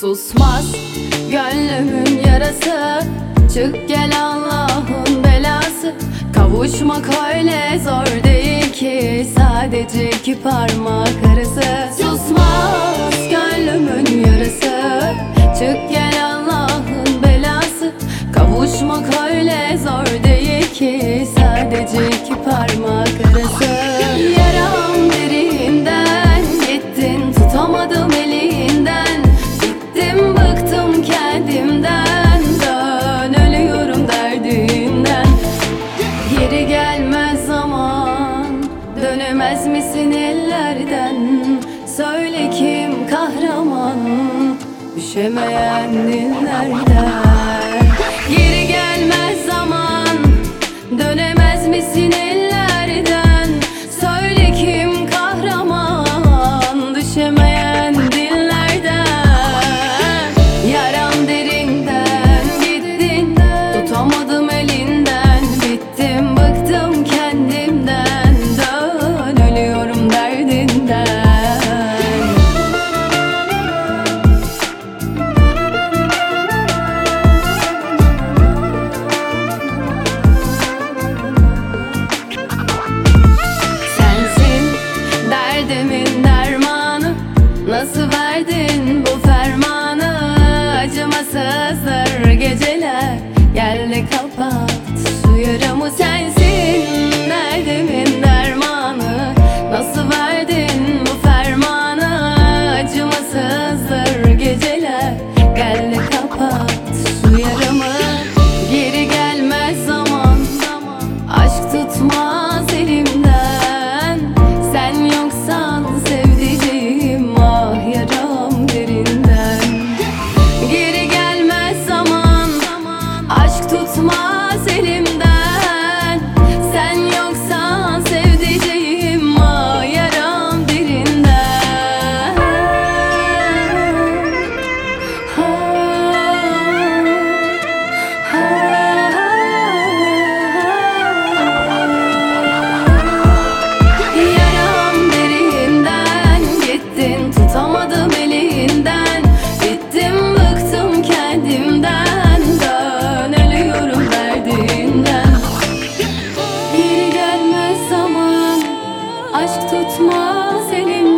Susmaz gönlümün yarası, çık gel Allah'ın belası. Kavuşmak öyle zor değil ki, sadece iki parmak arası. Susmaz gönlümün yarası, çık gel Allah'ın belası. Kavuşmak öyle zor değil ki, sadece iki parmak arası. Yaram derinden, gittin tutamadım elinden. Bittim bıktım kendimden, dön ölüyorum derdimden. Geri gelmez zaman, dönemez misin ellerden? Söyle kim kahraman, düşemeyen dillerden. Geri gelmez zaman, dönemez misin ellerden? Söyle kim kahraman, düşemeyen dillerden. Yaram derinden, gittin tutamadım elinden. Bittim bıktım kendimden, dön ölüyorum derdinden. Derdimin dermanı, nasıl verdin bu fermanı? Acımasızdır geceler, gel de kapat şu yaramı. Sensin derdimin dermanı, nasıl verdin bu fermanı? Acımasızdır geceler, gel de kapat şu yaramı. Geri gelmez zaman, aşk tutmaz elimden. Sen yoksan sevdiceğim, ah yaram derinden. Geri gelmez zaman, aşk tutmaz elimden. Sen yoksan sevdiceğim, ah yaram derinden. Yaram derinden, gittin tutamadım elinden. Bittim bıktım kendimden, dön ölüyorum derdinden. Geri gelmez zaman, aşk tutmaz elimden.